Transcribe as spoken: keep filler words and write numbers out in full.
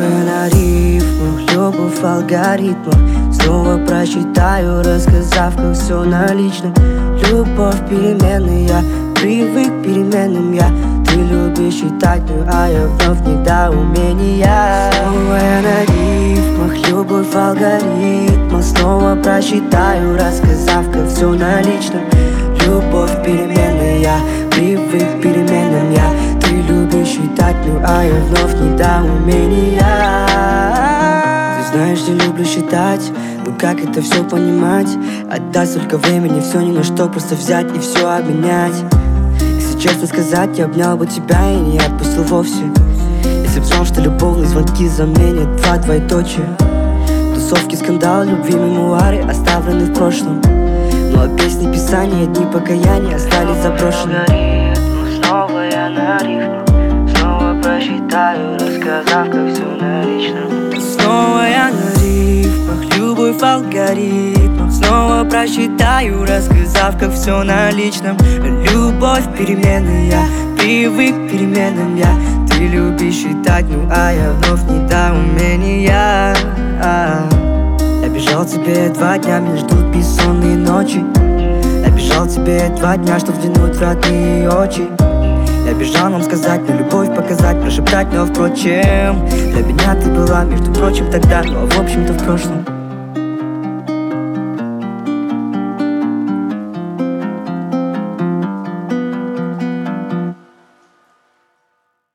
Новая на рифмах, любовь в алгоритмах. Снова прочитаю, рассказав, как все на личном. Любовь переменная, я привык к переменным я. Ты любишь читать, ну а я вновь недоумения. Снова я на рифмах, любовь в алгоритмах. Снова прочитаю, рассказав, как все на личном. Любовь переменная, я привык к переменным я. Ты любишь читать, ну а я вновь недоумения. Ты знаешь, я люблю считать, но как это все понимать? Отдай столько времени, все ни на что, просто взять и все обменять. Если честно сказать, я обнял бы тебя и не отпустил вовсе. Если б знал, что любовные звонки заменят два двоеточия. Тусовки, скандал, любви, мемуары оставлены в прошлом. Ну а песни, писания, дни покаяния остались заброшены. Снова я на рифмах, снова прочитаю, рассказав, как все на личном. Снова я на рифмах, любовь в алгоритмах. Снова прочитаю, рассказав, как все на личном. Любовь переменная, я привык к переменным я. Ты любишь читать, ну а я вновь недоумения. Я бежал тебе два дня, меня ждут бессонные ночи. Я бежал тебе два дня, чтоб взглянуть в родные очи. Я бежал нам сказать, но любовь показать, прошептать, но впрочем для меня ты была, между прочим, тогда, но в общем-то в прошлом.